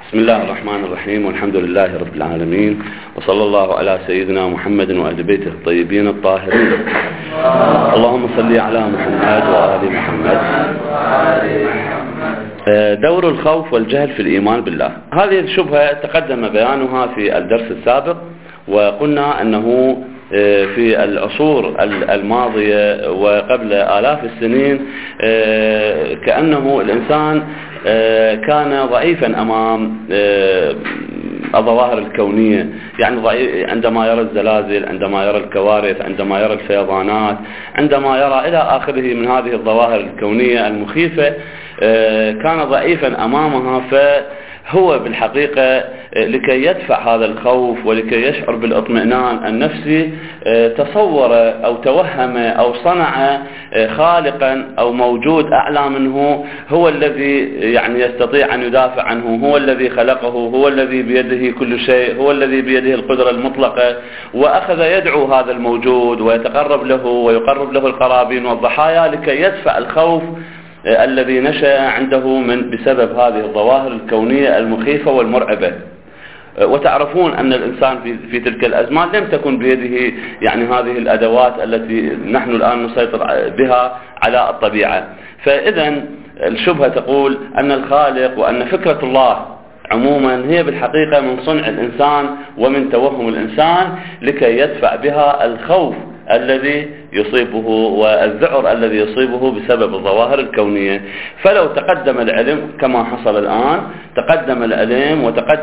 بسم الله الرحمن الرحيم، والحمد لله رب العالمين، وصلى الله على سيدنا محمد وآل بيته الطيبين الطاهرين. اللهم صل على محمد وآل محمد. دور الخوف والجهل في الإيمان بالله. هذه الشبهة تقدم بيانها في الدرس السابق، وقلنا أنه في العصور الماضية وقبل آلاف السنين كأنه الإنسان كان ضعيفا أمام الظواهر الكونية، يعني عندما يرى الزلازل، عندما يرى الكوارث، عندما يرى الفيضانات، عندما يرى إلى آخره من هذه الظواهر الكونية المخيفة، كان ضعيفا أمامها. فهو بالحقيقة لكي يدفع هذا الخوف ولكي يشعر بالاطمئنان النفسي تصور أو توهم أو صنع خالقا أو موجود أعلى منه، هو الذي يعني يستطيع أن يدافع عنه، هو الذي خلقه، هو الذي بيده كل شيء، هو الذي بيده القدرة المطلقة، وأخذ يدعو هذا الموجود ويتقرب له ويقرب له القرابين والضحايا لكي يدفع الخوف الذي نشأ عنده بسبب هذه الظواهر الكونية المخيفة والمرعبة. وتعرفون أن الإنسان في تلك الأزمان لم تكن بيده يعني هذه الأدوات التي نحن الآن نسيطر بها على الطبيعة. فإذا الشبهة تقول أن الخالق وأن فكرة الله عموما هي بالحقيقة من صنع الإنسان ومن توهم الإنسان لكي يدفع بها الخوف الذي يصيبه والذعر الذي يصيبه بسبب الظواهر الكونية. فلو تقدم العلم كما حصل الآن، تقدم العلم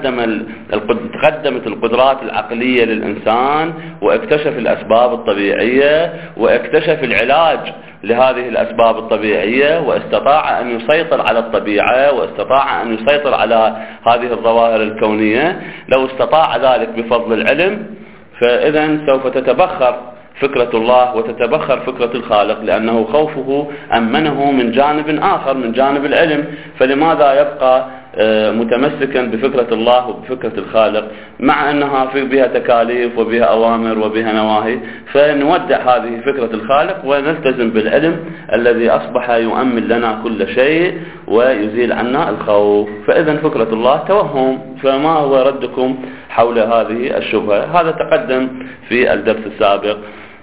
وتقدمت القدرات العقلية للإنسان، واكتشف الأسباب الطبيعية واكتشف العلاج لهذه الأسباب الطبيعية، واستطاع أن يسيطر على الطبيعة واستطاع أن يسيطر على هذه الظواهر الكونية. لو استطاع ذلك بفضل العلم، فإذا سوف تتبخر فكرة الله وتتبخر فكرة الخالق، لأنه خوفه أمنه من جانب آخر، من جانب العلم. فلماذا يبقى متمسكا بفكرة الله وبفكرة الخالق مع أنها بها تكاليف وبها أوامر وبها نواهي؟ فنودع هذه فكرة الخالق ونلتزم بالعلم الذي أصبح يؤمن لنا كل شيء ويزيل عنا الخوف. فإذا فكرة الله توهم. فما هو ردكم حول هذه الشبهة؟ هذا تقدم في الدرس السابق.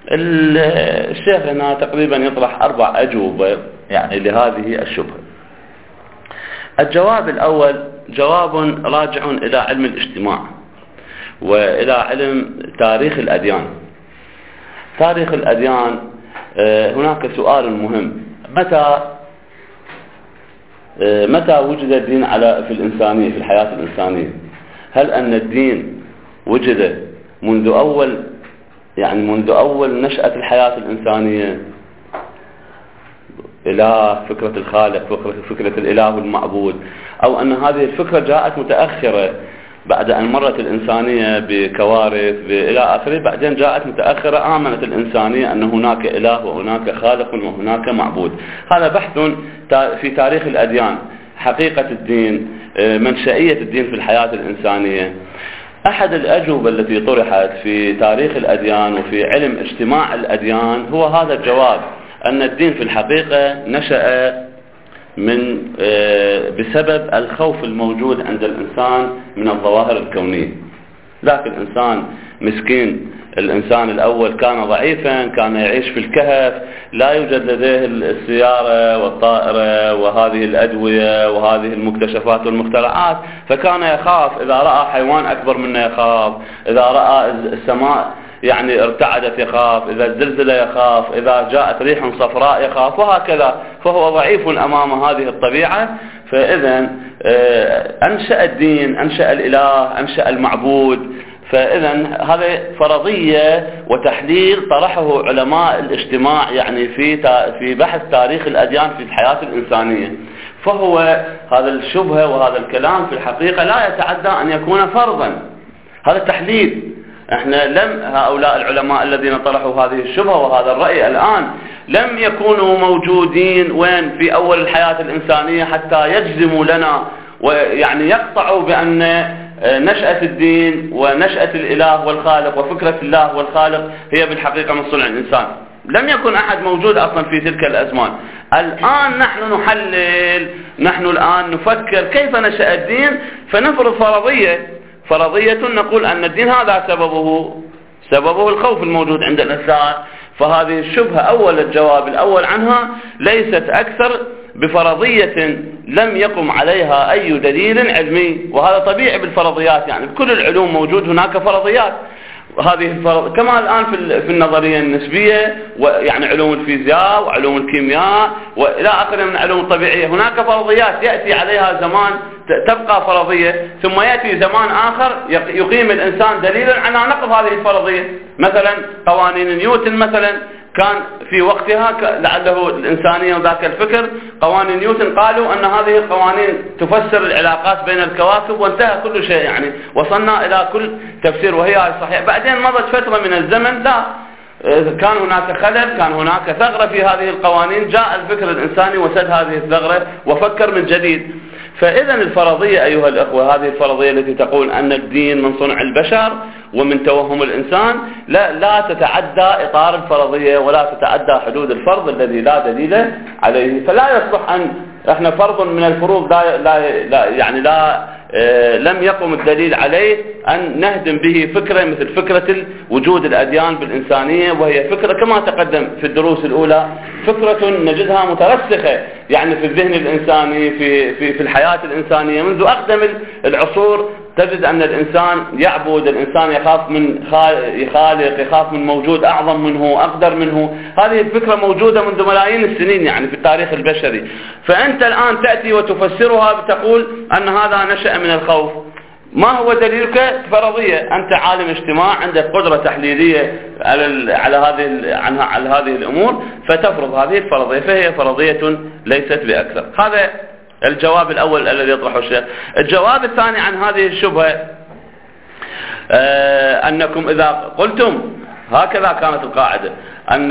الشيخ هنا تقريبا يطرح 4 أجوبة يعني لهذه الشبهة. الجواب الأول جواب راجع إلى علم الاجتماع وإلى علم تاريخ الأديان. تاريخ الأديان هناك سؤال مهم: متى وجد الدين في الإنسانية، في الحياة الإنسانية؟ هل أن الدين وجد منذ أول نشأة الحياة الإنسانية إلى فكرة الخالق، فكرة الإله والمعبود، أو أن هذه الفكرة جاءت متأخرة بعد أن مرت الإنسانية بكوارث إلى آخره، بعدين جاءت متأخرة، آمنت الإنسانية أن هناك إله وهناك خالق وهناك معبود؟ هذا بحث في تاريخ الأديان، حقيقة الدين، منشئية الدين في الحياة الإنسانية. أحد الأجوبة التي طرحت في تاريخ الأديان وفي علم اجتماع الأديان هو هذا الجواب: أن الدين في الحقيقة نشأ بسبب الخوف الموجود عند الإنسان من الظواهر الكونية. ذاك الإنسان مسكين، الإنسان الأول كان ضعيفا، كان يعيش في الكهف، لا يوجد لديه السيارة والطائرة وهذه الأدوية وهذه المكتشفات والمخترعات، فكان يخاف. إذا رأى حيوان أكبر منه يخاف، إذا رأى السماء يعني ارتعدت يخاف، إذا الزلزل يخاف، إذا جاءت ريح صفراء يخاف، وهكذا. فهو ضعيف أمام هذه الطبيعة. فإذا أنشأ الدين، أنشأ الإله، أنشأ المعبود. فإذا هذه فرضية وتحليل طرحه علماء الاجتماع يعني في بحث تاريخ الأديان في الحياة الإنسانية. فهو هذا الشبهة وهذا الكلام في الحقيقة لا يتعدى أن يكون فرضا. هذا تحليل. هؤلاء العلماء الذين طرحوا هذه الشبهة وهذا الرأي الآن لم يكونوا موجودين وين في أول الحياة الإنسانية حتى يجزموا لنا ويعني يقطعوا بأن نشأة الدين ونشأة الإله والخالق وفكرة الله والخالق هي بالحقيقة من صنع الإنسان. لم يكن أحد موجود أصلا في تلك الأزمان. الآن نحن نحلل نحن الآن نفكر كيف نشأ الدين فنفرض فرضية نقول أن الدين هذا سببه الخوف الموجود عند الإنسان. فهذه الشبهة الجواب الأول عنها ليست أكثر بفرضية لم يقم عليها أي دليل علمي، وهذا طبيعي بالفرضيات، يعني بكل العلوم موجود هناك فرضيات. كما الآن في النظرية النسبية، ويعني علوم الفيزياء وعلوم الكيمياء وإلى آخره من علوم الطبيعية، هناك فرضيات يأتي عليها زمان تبقى فرضية، ثم يأتي زمان آخر يقيم الإنسان دليلا على نقض هذه الفرضية. مثلا قوانين نيوتن مثلا كان في وقتها لعله الإنسانية وذاك الفكر، قوانين نيوتن قالوا أن هذه القوانين تفسر العلاقات بين الكواكب، وانتهى كل شيء، يعني وصلنا إلى كل تفسير وهي صحيح. بعدين مضت فترة من الزمن، لا كان هناك خلل، كان هناك ثغرة في هذه القوانين، جاء الفكر الإنساني وسد هذه الثغرة وفكر من جديد. فإذا الفرضية أيها الأخوة، هذه الفرضية التي تقول أن الدين من صنع البشر ومن توهم الإنسان لا تتعدى إطار الفرضية ولا تتعدى حدود الفرض الذي لا دليل عليه. فلا يصلح أن احنا فرض من الفروض لم يقم الدليل عليه أن نهدم به فكرة مثل فكرة وجود الأديان بالإنسانية، وهي فكرة كما تقدم في الدروس الأولى، فكرة نجدها مترسخة يعني في الذهن الإنساني، في الحياة الإنسانية منذ أقدم العصور. تجد أن الإنسان يعبد، الإنسان يخاف من خالق، يخاف من موجود أعظم منه أقدر منه. هذه الفكرة موجودة منذ ملايين السنين يعني في التاريخ البشري. فأنت الآن تأتي وتفسرها بتقول أن هذا نشأ من الخوف. ما هو دليلك؟ فرضية. أنت عالم اجتماع، عندك قدرة تحليلية على هذه الأمور، فتفرض هذه الفرضية، فهي فرضية ليست بأكثر. هذا الجواب الأول الذي يطرحه الشيخ. الجواب الثاني عن هذه الشبهة أنكم إذا قلتم هكذا كانت القاعدة أن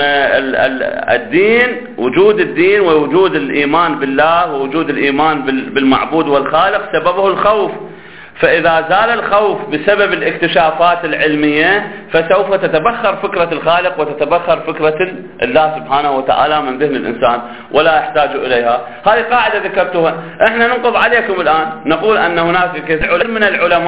الدين، وجود الدين ووجود الإيمان بالله ووجود الإيمان بالمعبود والخالق سببه الخوف، فإذا زال الخوف بسبب الاكتشافات العلمية فسوف تتبخر فكرة الخالق وتتبخر فكرة الله سبحانه وتعالى من ذهن الإنسان ولا يحتاج إليها. هذه قاعدة ذكرتها. احنا ننقض عليكم الآن، نقول أن هناك كثير من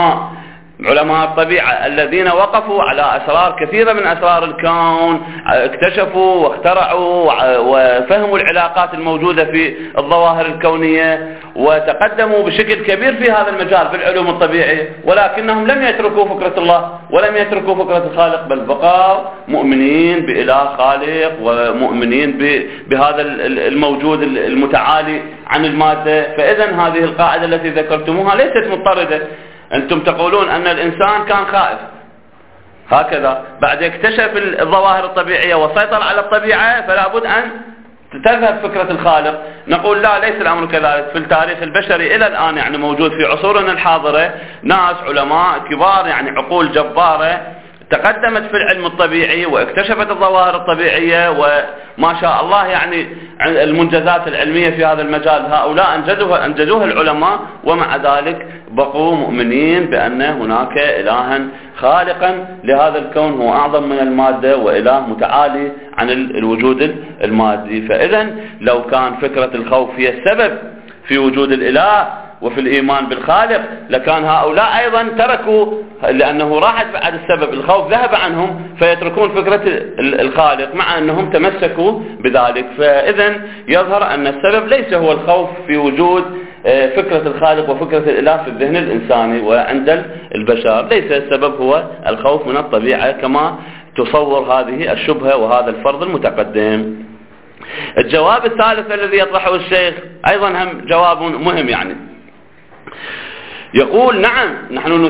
علماء الطبيعة الذين وقفوا على أسرار كثيرة من أسرار الكون، اكتشفوا واخترعوا وفهموا العلاقات الموجودة في الظواهر الكونية، وتقدموا بشكل كبير في هذا المجال في العلوم الطبيعية، ولكنهم لم يتركوا فكرة الله ولم يتركوا فكرة الخالق، بل بقوا مؤمنين بإله خالق ومؤمنين بهذا الموجود المتعالي عن المادة. فإذا هذه القاعدة التي ذكرتموها ليست مضطردة. أنتم تقولون أن الإنسان كان خائف هكذا، بعد اكتشف الظواهر الطبيعية وسيطر على الطبيعة فلا بد أن تذهب فكرة الخالق. نقول لا، ليس الأمر كذلك. في التاريخ البشري إلى الآن يعني موجود في عصورنا الحاضرة ناس علماء كبار، يعني عقول جبارة تقدمت في العلم الطبيعي واكتشفت الظواهر الطبيعية وما شاء الله، يعني المنجزات العلمية في هذا المجال هؤلاء أنجزوها العلماء، ومع ذلك بقوا مؤمنين بأن هناك إلها خالقا لهذا الكون هو أعظم من المادة وإله متعالي عن الوجود المادي. فإذا لو كان فكرة الخوف هي السبب في وجود الإله وفي الإيمان بالخالق لكان هؤلاء أيضا تركوا، لأنه راحت بعد السبب الخوف ذهب عنهم فيتركون فكرة الخالق مع أنهم تمسكوا بذلك. فإذا يظهر أن السبب ليس هو الخوف في وجود فكرة الخالق وفكرة الإله في الذهن الإنساني وعند البشر، ليس السبب هو الخوف من الطبيعة كما تصور هذه الشبهة وهذا الفرض المتقدم. الجواب الثالث الذي يطرحه الشيخ أيضا هم جواب مهم، يعني يقول نعم نحن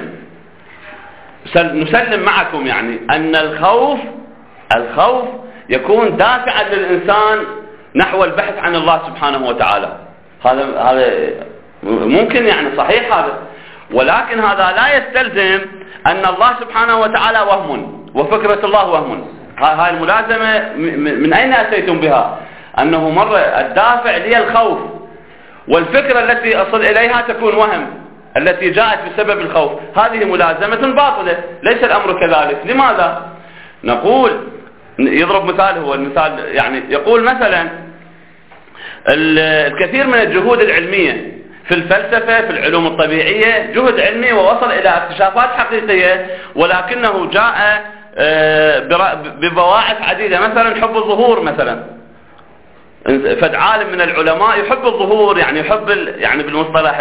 نسلم معكم يعني أن الخوف يكون دافعا للإنسان نحو البحث عن الله سبحانه وتعالى. هذا ممكن، يعني صحيح هذا، ولكن هذا لا يستلزم أن الله سبحانه وتعالى وهم وفكرة الله وهم. هاي الملازمة من أين أتيتم بها؟ أنه مرة الدافع لي الخوف والفكرة التي أصل إليها تكون وهم التي جاءت بسبب الخوف، هذه ملازمة باطلة، ليس الأمر كذلك. لماذا؟ نقول يضرب مثال، هو المثال يعني يقول مثلا الكثير من الجهود العلمية في الفلسفة في العلوم الطبيعية جهد علمي ووصل إلى اكتشافات حقيقية، ولكنه جاء ببواعث عديدة. مثلا حب الظهور، مثلا فد عالم من العلماء يحب الظهور، يعني يحب يعني بالمصطلح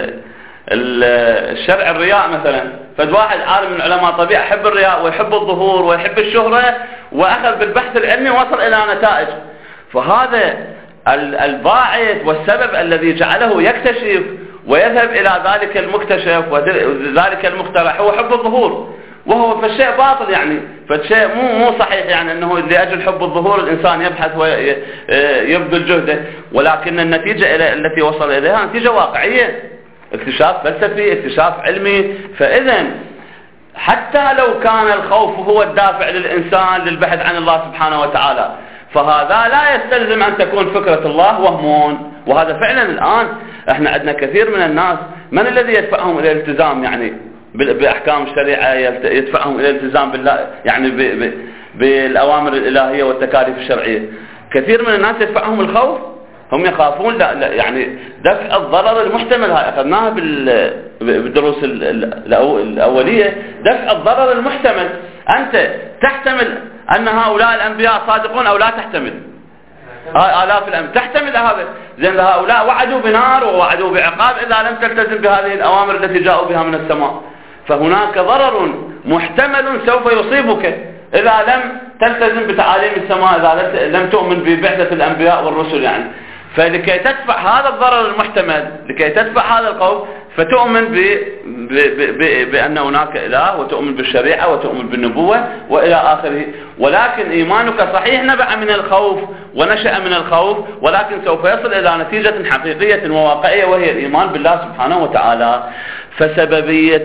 الشرع الرياء مثلا. فد واحد عالم من علماء الطبيعة يحب الرياء ويحب الظهور ويحب الشهرة، وأخذ بالبحث العلمي وصل إلى نتائج. فهذا الباعث والسبب الذي جعله يكتشف ويذهب إلى ذلك المكتشف وذلك المخترع هو حب الظهور، وهو فالشيء باطل، يعني فالشيء مو صحيح، يعني أنه لأجل حب الظهور الإنسان يبحث ويبذل جهده، ولكن النتيجة التي وصل إليها نتيجة واقعية، اكتشاف فلسفي، اكتشاف علمي. فإذا حتى لو كان الخوف هو الدافع للإنسان للبحث عن الله سبحانه وتعالى، فهذا لا يستلزم أن تكون فكرة الله وهمون. وهذا فعلا الآن احنا عندنا كثير من الناس، من الذي يدفعهم إلى الالتزام يعني بأحكام الشريعة، يدفعهم إلى الالتزام بالله يعني بالأوامر الإلهية والتكاليف الشرعية؟ كثير من الناس يدفعهم الخوف، هم يخافون يعني دفع الضرر المحتمل. هاي أخذناها بالدروس الأولية، دفع الضرر المحتمل. أنت تحتمل أن هؤلاء الأنبياء صادقون أو لا تحتمل؟ آلاف الأنبياء تحتمل هذا. زين هؤلاء وعدوا بنار ووعدوا بعقاب إذا لم تلتزم بهذه الأوامر التي جاءوا بها من السماء. فهناك ضرر محتمل سوف يصيبك إذا لم تلتزم بتعاليم السماء، إذا لم تؤمن ببعثة الأنبياء والرسل يعني. فلكي تدفع هذا الضرر المحتمل، لكي تدفع هذا الخوف، فتؤمن بأن هناك إله، وتؤمن بالشريعة، وتؤمن بالنبوة وإلى آخره. ولكن إيمانك صحيح نبع من الخوف ونشأ من الخوف، ولكن سوف يصل إلى نتيجة حقيقية وواقعية، وهي الإيمان بالله سبحانه وتعالى. فسببية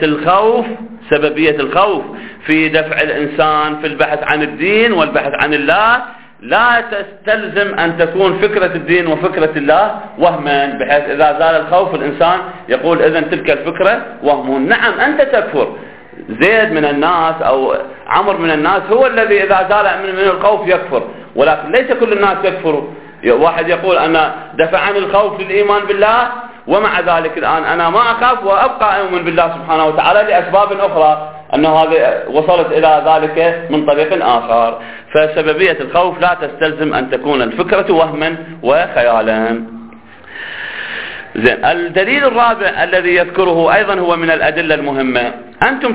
الخوف في دفع الإنسان في البحث عن الدين والبحث عن الله لا تستلزم أن تكون فكرة الدين وفكرة الله وهما، بحيث إذا زال الخوف الإنسان يقول إذن تلك الفكرة وهم. نعم أنت تكفر، زيد من الناس أو عمر من الناس هو الذي إذا زال من الخوف يكفر، ولكن ليس كل الناس يكفروا. واحد يقول أنا دفعني الخوف للإيمان بالله، ومع ذلك الآن أنا ما أخاف وأبقى أؤمن بالله سبحانه وتعالى لأسباب أخرى، أنه هذه وصلت إلى ذلك من طريق آخر. فسببية الخوف لا تستلزم أن تكون الفكرة وهما وخيالا. زين، الدليل الرابع الذي يذكره أيضا هو من الأدلة المهمة. أنتم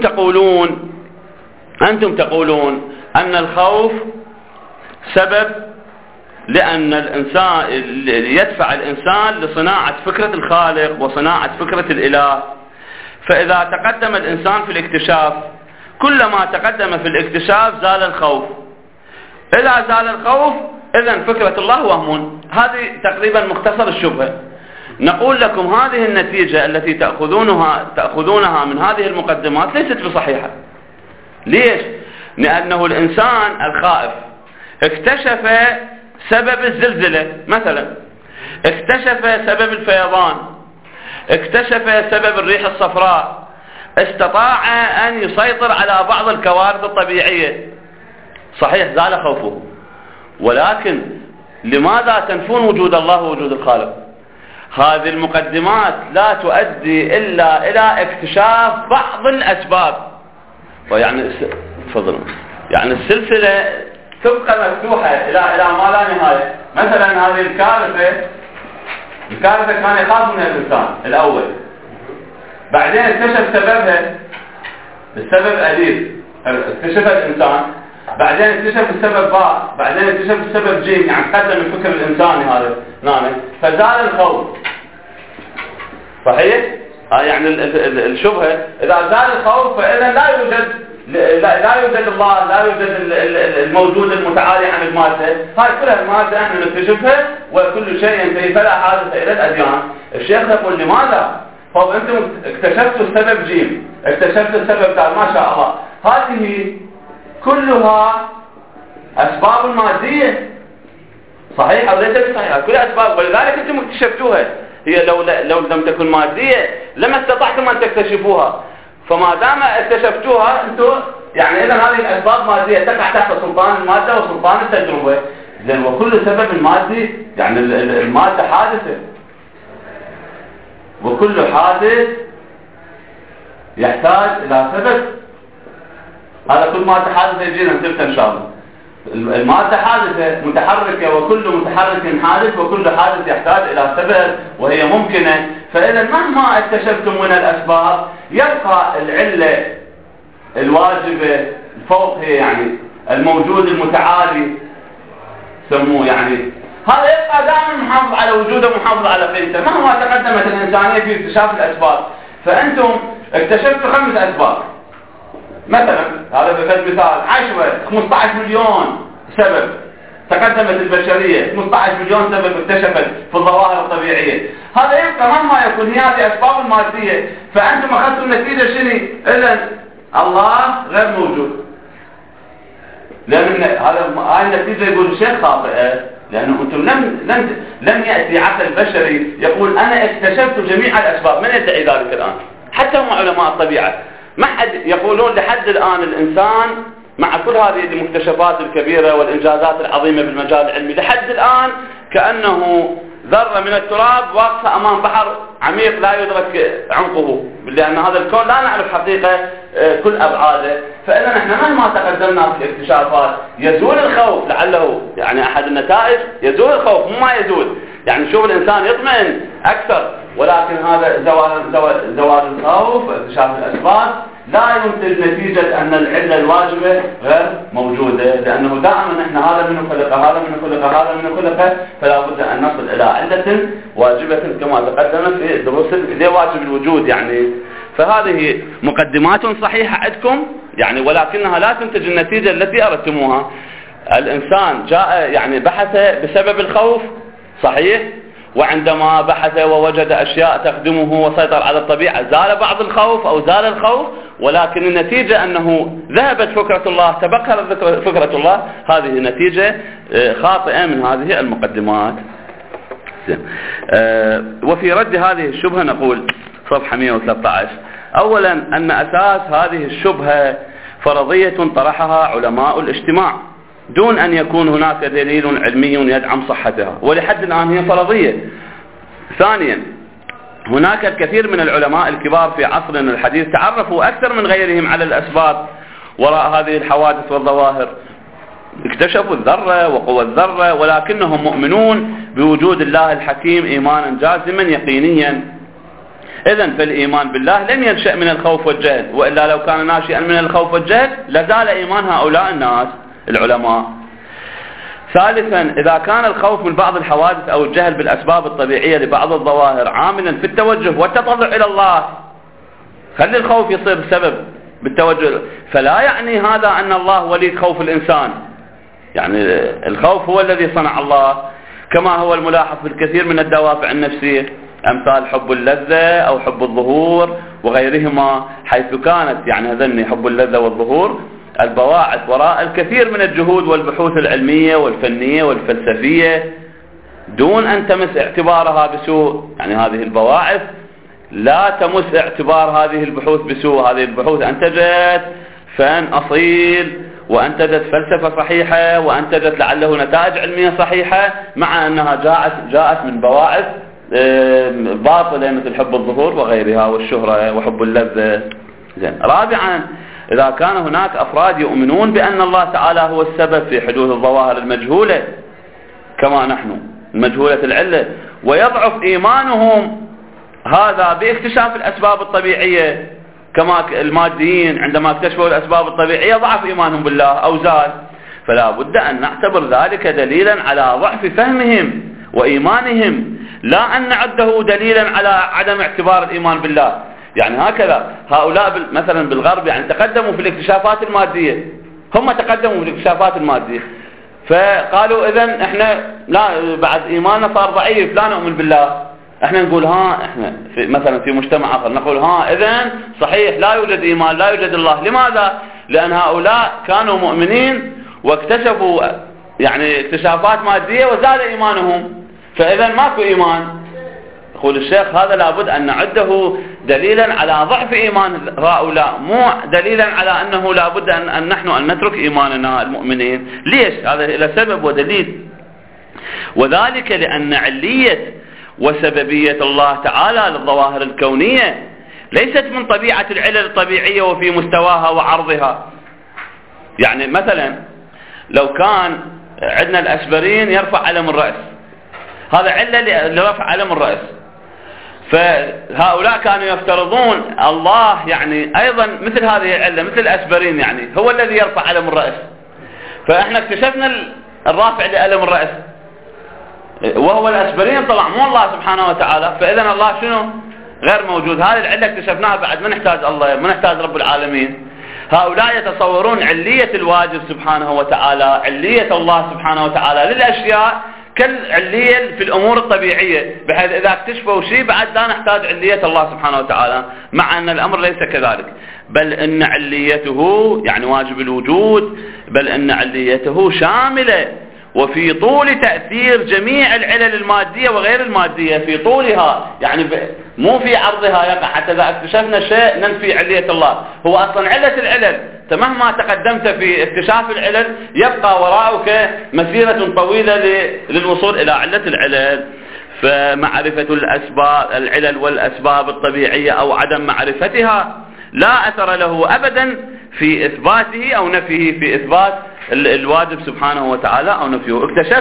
تقولون أن الخوف سبب لأن الإنسان يدفع الإنسان لصناعة فكرة الخالق وصناعة فكرة الإله. فإذا تقدم الإنسان في الاكتشاف، كلما تقدم في الاكتشاف زال الخوف. إذا زال الخوف إذن فكرة الله وهم. هذه تقريبا مختصر الشبهة. نقول لكم هذه النتيجة التي تأخذونها من هذه المقدمات ليست بصحيحة. ليش؟ لأنه الإنسان الخائف اكتشف سبب الزلزلة مثلا، اكتشف سبب الفيضان، اكتشف سبب الريح الصفراء، استطاع أن يسيطر على بعض الكوارث الطبيعية. صحيح زال خوفه، ولكن لماذا تنفون وجود الله ووجود الخالق؟ هذه المقدمات لا تؤدي إلا إلى اكتشاف بعض الأسباب. ويعني تفضلوا، يعني السلسلة تبقى مفتوحة إلى ما لا نهاية. مثلا هذه الكارثة كان يخاف منها الإنسان الأول، بعدين اكتشف سببها، السبب أليف اكتشفها الإنسان، بعدين اكتشف السبب باء، بعدين اكتشف السبب جيم، يعني قدم الفكر الإنساني هذا فزال الخوف. صحيح؟ يعني الشبهة إذا زال الخوف فإذا لا يوجد الله، لا يوجد الموجود المتعالي عن المادة. هاي كلها المادة احنا نكتشفها وكل شيء ينتهي، فلا حاجة إلى الأديان. الشيخ يقول لماذا؟ طب أنتم اكتشفتوا السبب جيم، اكتشفتوا السبب دال، ما شاء الله، هذه كلها أسباب مادية. صحيح أو ليس بصحيح؟ كلها أسباب، ولذلك أنتم اكتشفتوها. هي لو لم تكن مادية لما استطعتم أن تكتشفوها، فما دام اكتشفتوها انتم يعني اذا هذه الاسباب ماديه تقع تحت سلطان الماده وسلطان التجربه. لأن وكل سبب مادي، يعني المادة حادثة، وكل حادث يحتاج إلى سبب. هذا كل مادة حادثة يجينا نثبتها إن شاء الله. المادة حادثة متحركة، وكل متحرك حادث، وكل حادث يحتاج إلى سبب وهي ممكنة. فإذا مهما اكتشفتم من الأسباب يبقى العلة الواجبة الفوق، هي يعني الموجود المتعالي سموه، يعني هذا يبقى دائما محافظ على وجوده ومحافظ على قيمته مهما تقدمت الإنسانية في اكتشاف الأسباب. فأنتم اكتشفتوا 5 أسباب مثلا، هذا مثال 10 15 مليون سبب تقدمت البشرية، 15 مليون سبب اكتشفت في الظواهر الطبيعية. هذا يبقى مهما يكون هي هذه أسباب المادية، فأنتم أخذتوا النتيجة شنو؟ إذن الله غير موجود. لأن هذا النتيجة يقول الشيخ خاطئة، لأنه أنتم لم يأتي عقل بشري يقول أنا اكتشفت جميع الأسباب. من يدعي ذلك الآن؟ حتى هم علماء الطبيعة ما حد يقولون لحد الآن الإنسان مع كل هذه المكتشفات الكبيرة والإنجازات العظيمة بالمجال العلمي لحد الآن كأنه ذرة من التراب واقفة أمام بحر عميق لا يدرك عمقه، لأن هذا الكون لا نعرف حقيقة كل أبعاده. فإذا نحن مهما تقدمنا في الاكتشافات يزول الخوف، لعله يعني أحد النتائج يزول الخوف مو ما يزول، يعني شوف الإنسان يطمئن أكثر. ولكن هذا زوال الخوف اكتشاف الأسباب لا ينتج نتيجة أن العلة الواجبة غير موجودة، لأنه دائما نحن هذا من خلقه هذا من خلقه هذا من خلقه، فلا بد أن نصل إلى علة واجبة كما تقدم في دروس لواجب الوجود يعني. فهذه مقدمات صحيحة عندكم يعني، ولكنها لا تنتج النتيجة التي أردتموها. الإنسان جاء يعني بحث بسبب الخوف صحيح، وعندما بحث ووجد أشياء تخدمه وسيطر على الطبيعة زال بعض الخوف أو زال الخوف، ولكن النتيجة أنه ذهبت فكرة الله تبقى فكرة الله. هذه نتيجة خاطئة من هذه المقدمات. وفي رد هذه الشبهة نقول صفحة 113: أولا أن أساس هذه الشبهة فرضية طرحها علماء الاجتماع دون أن يكون هناك دليل علمي يدعم صحتها، ولحد الآن هي فرضية. ثانيا هناك الكثير من العلماء الكبار في عصرنا الحديث تعرفوا أكثر من غيرهم على الأسباب وراء هذه الحوادث والظواهر، اكتشفوا الذرة وقوى الذرة، ولكنهم مؤمنون بوجود الله الحكيم إيمانا جازما يقينيا. إذن فالإيمان بالله لم ينشأ من الخوف والجهل، وإلا لو كان ناشئا من الخوف والجهل لزال إيمان هؤلاء الناس العلماء. ثالثا إذا كان الخوف من بعض الحوادث أو الجهل بالأسباب الطبيعية لبعض الظواهر عاملا في التوجه والتطلع إلى الله، خلي الخوف يصير سبب بالتوجه، فلا يعني هذا أن الله ولي خوف الإنسان، يعني الخوف هو الذي صنع الله، كما هو الملاحظ في الكثير من الدوافع النفسية أمثال حب اللذة أو حب الظهور وغيرهما، حيث كانت يعني هذني حب اللذة والظهور البواعث وراء الكثير من الجهود والبحوث العلمية والفنية والفلسفية دون أن تمس اعتبارها بسوء. يعني هذه البواعث لا تمس اعتبار هذه البحوث بسوء. هذه البحوث أنتجت فن أصيل، وأنتجت فلسفة صحيحة، وأنتجت لعله نتائج علمية صحيحة، مع أنها جاءت من بواعث باطلة مثل حب الظهور وغيرها والشهرة وحب اللذة. زين. رابعا إذا كان هناك أفراد يؤمنون بأن الله تعالى هو السبب في حدوث الظواهر المجهولة كما نحن المجهولة العلة، ويضعف إيمانهم هذا باكتشاف الأسباب الطبيعية، كما الماديين عندما اكتشفوا الأسباب الطبيعية ضعف إيمانهم بالله أو زال، فلا بد أن نعتبر ذلك دليلا على ضعف فهمهم وإيمانهم، لا أن نعده دليلا على عدم اعتبار الإيمان بالله. يعني هكذا هؤلاء مثلا بالغرب يعني تقدموا في الاكتشافات المادية، هم تقدموا في الاكتشافات المادية، فقالوا إذن احنا لا بعد إيماننا صار ضعيف لا نؤمن بالله. احنا نقول احنا مثلا في مجتمع آخر نقول إذن صحيح لا يوجد إيمان لا يوجد الله. لماذا؟ لأن هؤلاء كانوا مؤمنين واكتشفوا يعني اكتشافات مادية وزاد إيمانهم، فإذن ماكو إيمان. يقول الشيخ هذا لابد أن نعده دليلا على ضعف إيمان هؤلاء، مو دليلا على أنه لابد أن نحن أن نترك إيماننا المؤمنين. ليش؟ هذا إلى سبب ودليل. وذلك لأن علية وسببية الله تعالى للظواهر الكونية ليست من طبيعة العلل الطبيعية وفي مستواها وعرضها. يعني مثلا لو كان عندنا الأسبرين يرفع علم الرأس، هذا علة لرفع علم الرأس، فهؤلاء كانوا يفترضون الله يعني أيضا مثل هذه العلة مثل الأسبرين يعني هو الذي يرفع علم الرأس، فإحنا اكتشفنا الرافع لألم الرأس وهو الأسبرين طبعا مو الله سبحانه وتعالى، فإذا الله شنو؟ غير موجود. هذه العلة اكتشفناها بعد ما نحتاج الله، ما نحتاج رب العالمين. هؤلاء يتصورون علية الواجب سبحانه وتعالى، علية الله سبحانه وتعالى للأشياء كالعلية في الأمور الطبيعية، بحيث إذا اكتشفوا شيء بعد لا نحتاج علية الله سبحانه وتعالى، مع أن الأمر ليس كذلك، بل أن عليته يعني واجب الوجود، بل أن عليته شاملة وفي طول تأثير جميع العلل المادية وغير المادية، في طولها يعني مو في عرضها يقع، حتى إذا اكتشفنا شيء ننفي علية الله. هو أصلا علة العلل مهما تقدمت في اكتشاف العلل يبقى وراءك مسيرة طويلة للوصول إلى علة العلل. فمعرفة الأسباب العلل والأسباب الطبيعية أو عدم معرفتها لا أثر له أبدا في إثباته أو نفيه، في إثبات الواجب سبحانه وتعالى أو نفيه.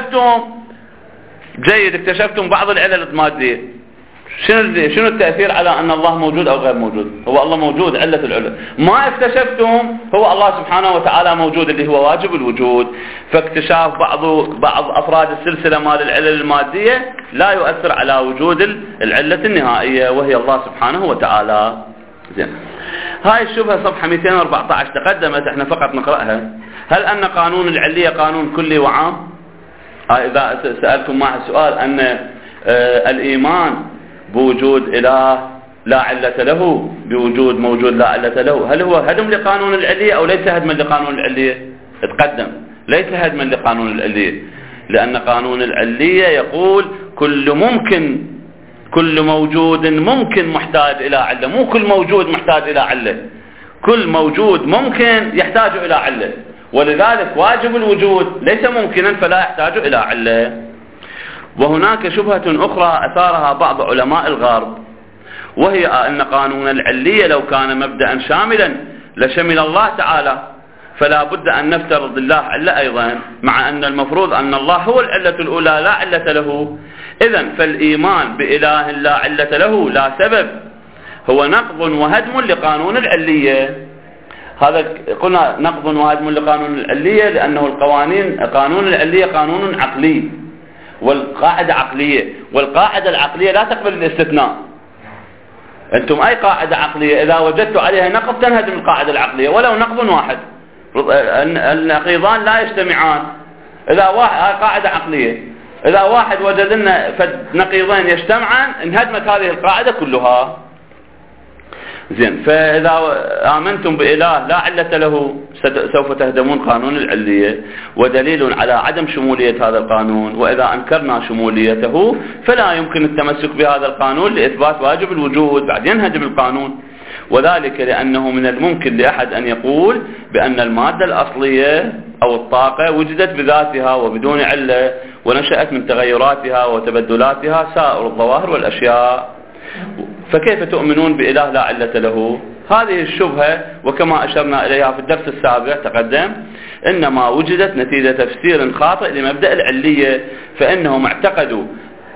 اكتشفتم بعض العلل المادية، شنو التأثير على أن الله موجود أو غير موجود؟ هو الله موجود، علة العلل. ما اكتشفتم هو الله سبحانه وتعالى موجود اللي هو واجب الوجود. فاكتشاف بعض أفراد السلسلة مال العلل المادية لا يؤثر على وجود العلة النهائية وهي الله سبحانه وتعالى. زين، هاي الشبهة صفحة 214 تقدمت، احنا فقط نقرأها. هل أن قانون العلية قانون كلي وعام؟ إذا سألكم معي السؤال أن الإيمان بوجود إله لا علة له، بوجود موجود لا علة له، هل هو هدم لقانون العلية أو ليس هدما لقانون العلية؟ تقدم ليس هدما لقانون العلية، لأن قانون العلية يقول كل موجود ممكن محتاج إلى علة، مو كل موجود محتاج إلى علة، كل موجود ممكن يحتاج إلى علة، ولذلك واجب الوجود ليس ممكنا فلا يحتاج إلى علة. وهناك شبهة أخرى أثارها بعض علماء الغرب، وهي أن قانون العلية لو كان مبدأ شاملا لشمل الله تعالى، فلا بد أن نفترض الله علة أيضا، مع أن المفروض أن الله هو العلة الأولى لا علة له. إذن فالإيمان بإله لا علة له لا سبب هو نقض وهدم لقانون العلية. هذا قلنا نقض وهدم لقانون العلية لأنه قانون العلية قانون عقلي والقاعدة عقلية، والقاعدة العقلية لا تقبل الاستثناء. أنتم أي قاعدة عقلية إذا وجدت عليها نقض تنهدم القاعدة العقلية ولو نقض واحد، النقيضان لا يجتمعان. إذا واحد قاعدة عقلية، إذا واحد وجد لنا نقيضين يجتمعان انهدمت هذه القاعدة كلها. زين، فإذا آمنتم بإله لا علة له سوف تهدمون قانون العلية، ودليل على عدم شمولية هذا القانون. وإذا أنكرنا شموليته فلا يمكن التمسك بهذا القانون لإثبات واجب الوجود، بعد ينهدم القانون. وذلك لأنه من الممكن لأحد أن يقول بأن المادة الأصلية أو الطاقة وجدت بذاتها وبدون علة، ونشأت من تغيراتها وتبدلاتها سائر الظواهر والأشياء، فكيف تؤمنون بإله لا علة له؟ هذه الشبهة وكما أشرنا إليها في الدرس السابق تقدم إنما وجدت نتيجة تفسير خاطئ لمبدأ العلية، فإنهم اعتقدوا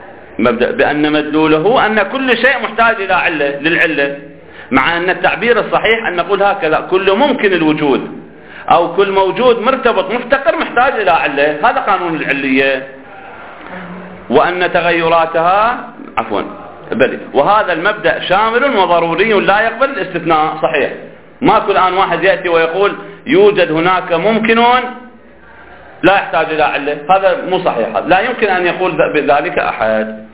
بأن مدلوله أن كل شيء محتاج إلى علة للعلة، مع أن التعبير الصحيح أن نقول هكذا: كل ممكن الوجود أو كل موجود مرتبط مفتقر محتاج إلى علة، هذا قانون العلية. وأن تغيراتها بلي، وهذا المبدأ شامل وضروري لا يقبل الاستثناء. صحيح، ما كل آن واحد يأتي ويقول يوجد هناك ممكن لا يحتاج إلى علة، هذا مو صحيح، لا يمكن أن يقول بذلك أحد.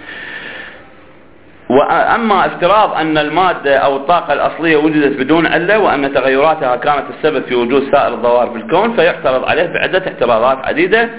وأما افتراض أن المادة أو الطاقة الأصلية وجدت بدون علة وأن تغيراتها كانت السبب في وجود سائر الظواهر في الكون، فيعترض عليه بعدة اعتراضات عديدة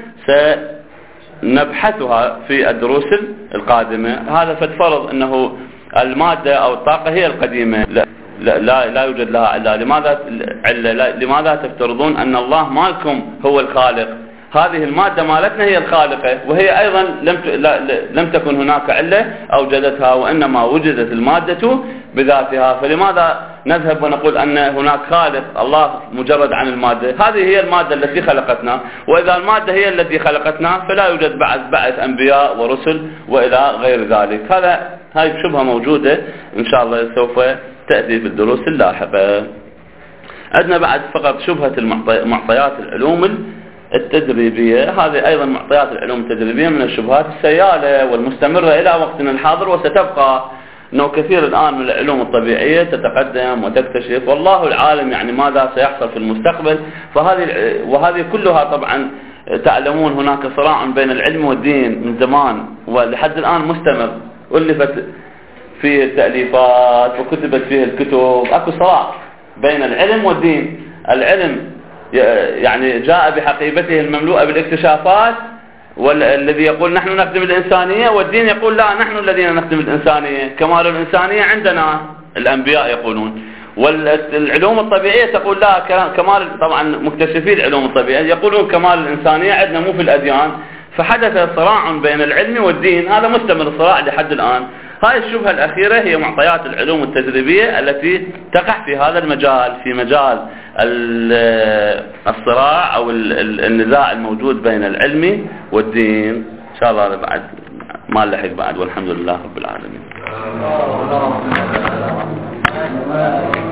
سنبحثها في الدروس القادمة. هذا فتفرض أنه المادة أو الطاقة هي القديمة، لا يوجد لها علة. لماذا تفترضون أن الله مالكم هو الخالق؟ هذه المادة مالتنا هي الخالقة، وهي أيضا لم تكن هناك علة أوجدتها، وإنما وجدت المادة بذاتها. فلماذا نذهب ونقول أن هناك خالق الله مجرد عن المادة؟ هذه هي المادة التي خلقتنا، وإذا المادة هي التي خلقتنا فلا يوجد بعث أنبياء ورسل وإلى غير ذلك. هاي شبهة موجودة إن شاء الله سوف تأتي في الدروس اللاحقة. عندنا بعد فقط شبهة معطيات العلوم التدريبية. هذه أيضا معطيات العلوم التدريبية من الشبهات السيالة والمستمرة إلى وقتنا الحاضر، وستبقى أنه كثير الآن من العلوم الطبيعية تتقدم وتكتشف، والله العالم يعني ماذا سيحصل في المستقبل. وهذه كلها طبعا تعلمون هناك صراع بين العلم والدين من زمان ولحد الآن مستمر، ألفت فيه التأليفات وكتبت فيه الكتب. أكو صراع بين العلم والدين. العلم يعني جاء بحقيبته المملوءة بالاكتشافات، والذي يقول نحن نخدم الإنسانية، والدين يقول لا نحن الذين نخدم الإنسانية، كمال الإنسانية عندنا الأنبياء يقولون. والعلوم الطبيعية تقول لا كمال، طبعا مكتشفي العلوم الطبيعية يقولون كمال الإنسانية عندنا مو في الأديان. فحدث صراع بين العلم والدين، هذا مستمر الصراع لحد الآن. هاي الشبهة الأخيرة هي معطيات العلوم التجريبية التي تقع في هذا المجال، في مجال الصراع أو النزاع الموجود بين العلم والدين. إن شاء الله هذا بعد ما نلحق بعد، والحمد لله رب العالمين.